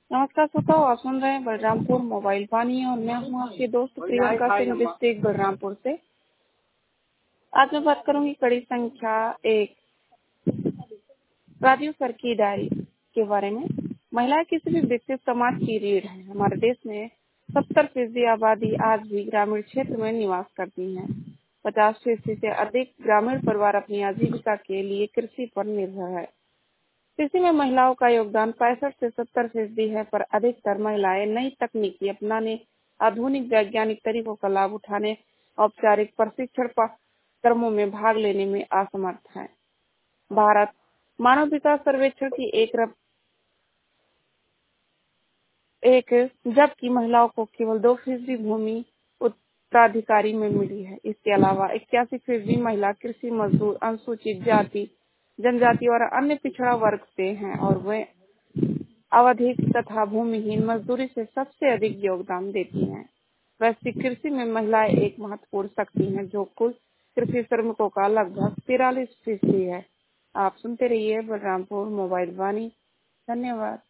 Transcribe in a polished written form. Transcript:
नमस्कार श्रोताओ, आप सुन रहे हैं बलरामपुर मोबाइल वाणी और मैं हूं आपकी दोस्त प्रियंका सिंह डिस्ट्रिक्ट बलरामपुर से। आज मैं बात करूंगी कड़ी संख्या 1 राजीव सर की डायरी के बारे में। महिलाएं किसी भी विकसित समाज की रीढ़ है। हमारे देश में 70% आबादी आज भी ग्रामीण क्षेत्र में निवास करती है। 50% से अधिक ग्रामीण परिवार अपनी आजीविका के लिए कृषि पर निर्भर है। कृषि में महिलाओं का योगदान 65 से 70% है, पर अधिकतर महिलाएं नई तकनीकी अपनाने, आधुनिक वैज्ञानिक तरीकों का लाभ उठाने, औपचारिक प्रशिक्षण कार्यक्रमों में भाग लेने में असमर्थ हैं। भारत मानव विकास सर्वेक्षण की एक जबकि महिलाओं को केवल 2% भूमि उत्तराधिकारी में मिली है। इसके अलावा 81% महिला कृषि मजदूर, अनुसूचित जाति, जनजाति और अन्य पिछड़ा वर्ग से हैं और वे आवधिक तथा भूमिहीन मजदूरी से सबसे अधिक योगदान देती हैं। वैश्विक कृषि में महिलाएं एक महत्वपूर्ण शक्ति हैं, जो कुल कृषि श्रमिकों का लगभग 43% है। आप सुनते रहिए बलरामपुर मोबाइल वाणी। धन्यवाद।